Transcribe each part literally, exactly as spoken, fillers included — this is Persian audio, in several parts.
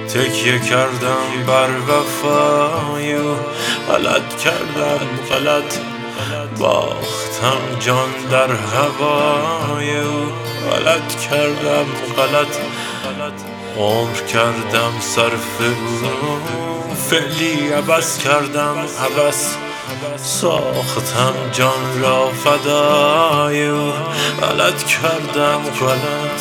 تکیه کردم بر وفای او، غلط کردم غلط باختم جان در هوای او، غلط کردم غلط عمر کردم صرف او، فعلی عبث کردم عبث ساختم جان را فدای او، غلط کردم غلط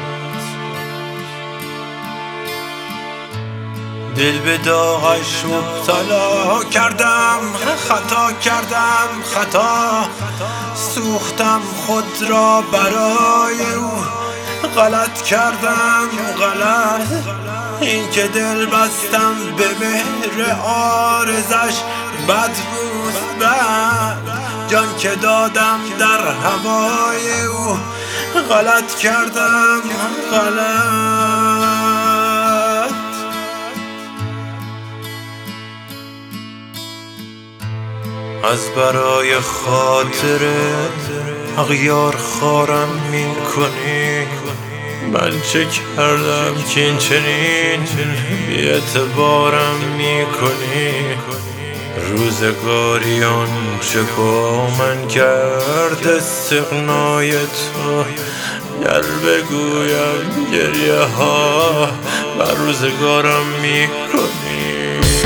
دل به داغش مبتلا کردم، خطا کردم خطا سوختم خود را برای او، غلط کردم غلط این که دل بستم به مهر عارضش بد بود بد جان که دادم در هوای او، غلط کردم غلط از برای خاطر اغیار خارم می کنی، من چه کردم که این چنین بی اعتبارم می کنی، روزگاری آنچه با من کرد استغنای تو، گر بگویم گریه ها بر روزگارم می کنی،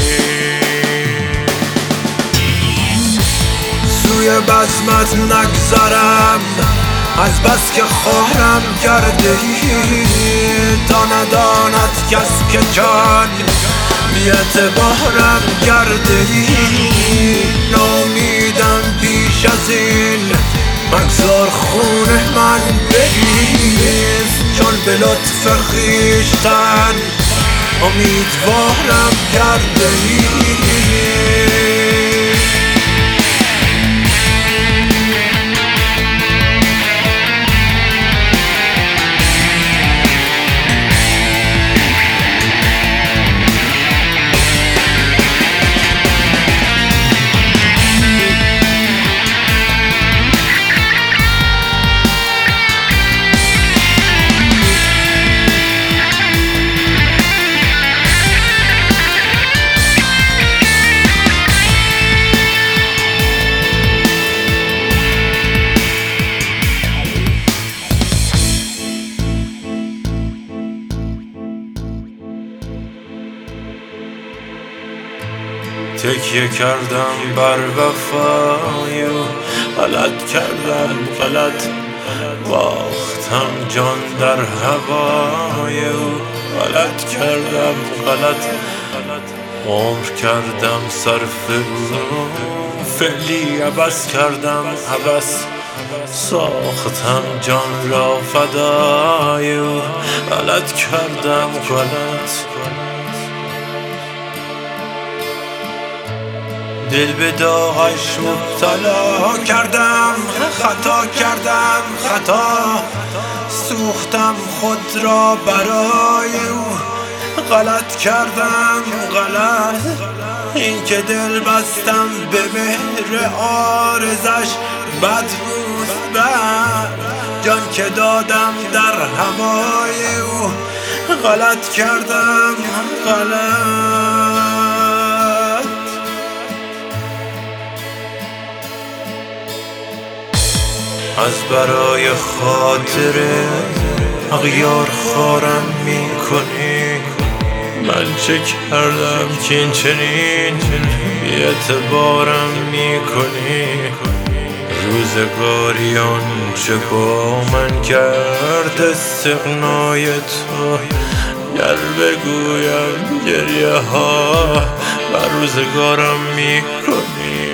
سوی بزمت نگذرم از بس که خواهرم کرده ای، تا نداند کس که جان بی اعتبارم کرده ای، نامیدم پیش از این مگذار خون من بریز، چون به لطف خویشتن امیدوارم کرده ای. تکیه کردم بر وفای او، غلط کردم غلط باختم جان در هوای او، غلط کردم غلط عمر کردم صرف او، فعلی عبث کردم عبث ساختم جان را فدای او، غلط کردم غلط دل به داغش مبتلا کردم، خطا کردم خطا سوختم خود را برای او، غلط کردم غلط این که دل بستم به مهر عارضش بد بود بد جان که دادم در هوای او، غلط کردم غلط از برای خاطر اغیار خارم می کنی، من چه کردم که این چنین بی اعتبارم می کنی، روزگاری آنچه با من کرد استغنای تو، گر بگویم گریه ها بر روزگارم می کنی،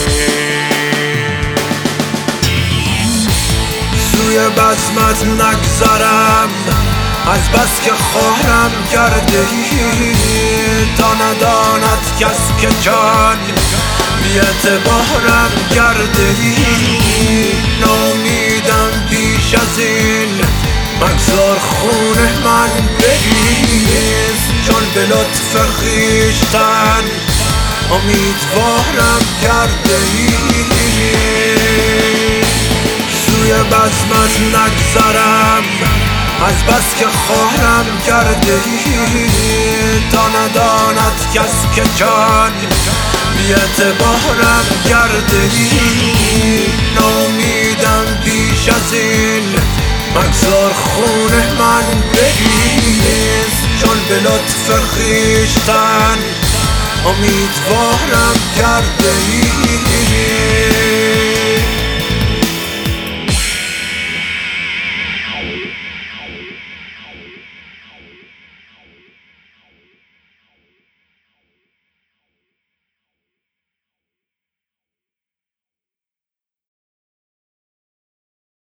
سوی بزمت نگذرم از بس که خواهرم کرده ای، تا نداند کس که جان بی اعتبارم کرده ای، نامیدم پیش از این مگذار خون من بریز، چون به لطف خویشتن امیدوارم کرده ای، سوی بزمت نگذرم از بس که خواهرم کرده ای تا نداند کس که جان بی اعتبارم کرده ای. نامیدم بیش از این مگذار خونه من بریز، چون به لطف خویشتن امیدوارم کرده ای.